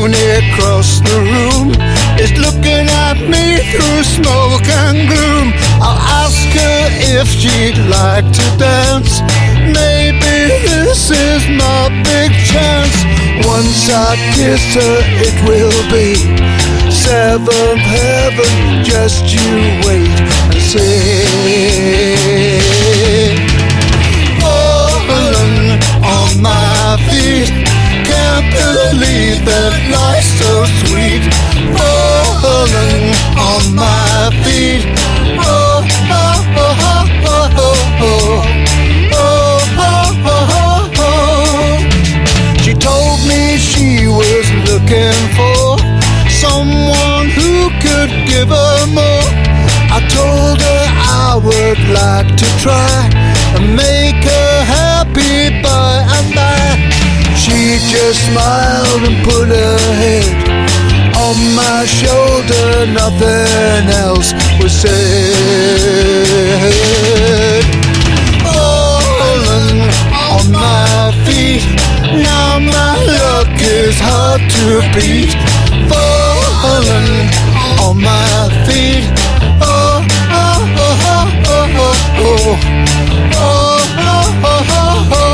Tony across the room is looking at me through smoke and gloom. I'll ask her if she'd like to dance. Maybe this is my big chance. Once I kiss her, it will be seventh heaven. Just you wait and see. Falling on my feet, can't believe that life's so sweet. Falling on my feet. Oh, oh, oh, oh, oh, oh, oh, oh, oh, oh. She told me she was looking for someone who could give her more. I told her I would like to try and make her happy by and by. She just smiled and put her head on my shoulder. Nothing else was said. Falling on my feet, now my luck is hard to beat. Falling on my feet. Oh, oh, oh, oh, oh, oh, oh, oh, oh, oh, oh.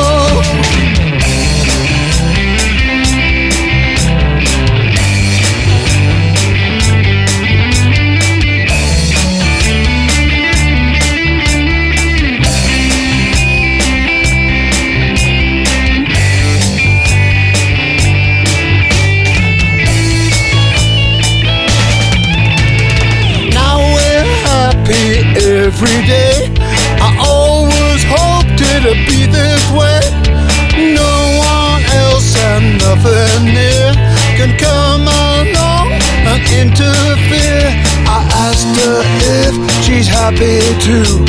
Every day, I always hoped it'd be this way. No one else and nothing near can come along and interfere. I asked her if she's happy too.